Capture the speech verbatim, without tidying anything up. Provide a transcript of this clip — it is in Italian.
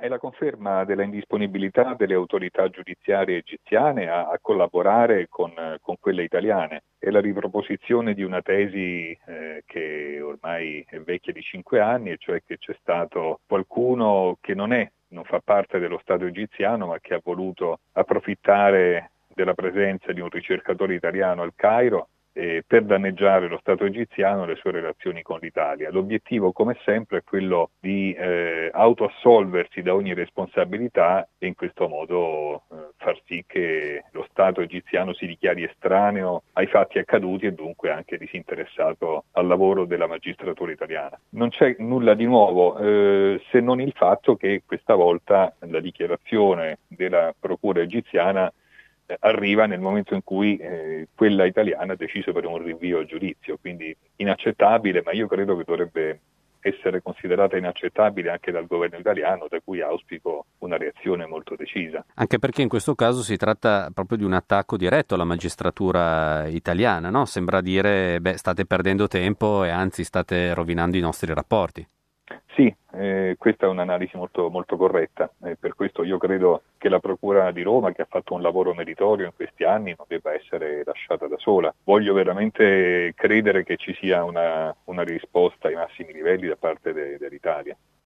è la conferma della indisponibilità delle autorità giudiziarie egiziane a, a collaborare con, con quelle italiane. È la riproposizione di una tesi eh, che ormai è vecchia di cinque anni, e cioè che c'è stato qualcuno che non è, non fa parte dello Stato egiziano, ma che ha voluto approfittare della presenza di un ricercatore italiano al Cairo eh, per danneggiare lo Stato egiziano e le sue relazioni con l'Italia. L'obiettivo, come sempre, è quello di eh, autoassolversi da ogni responsabilità e in questo modo eh, far sì che lo Stato egiziano si dichiari estraneo ai fatti accaduti e dunque anche disinteressato al lavoro della magistratura italiana. Non c'è nulla di nuovo, eh, se non il fatto che questa volta la dichiarazione della procura egiziana arriva nel momento in cui eh, quella italiana ha deciso per un rinvio a giudizio, quindi inaccettabile, ma io credo che dovrebbe essere considerata inaccettabile anche dal governo italiano, da cui auspico una reazione molto decisa. Anche perché in questo caso si tratta proprio di un attacco diretto alla magistratura italiana, no? Sembra dire, beh, state perdendo tempo e anzi state rovinando i nostri rapporti. Sì, eh, questa è un'analisi molto, molto corretta, eh, per questo io credo che la Procura di Roma, che ha fatto un lavoro meritorio in questi anni, non debba essere lasciata da sola. Voglio veramente credere che ci sia una, una risposta ai massimi livelli da parte de, dell'Italia.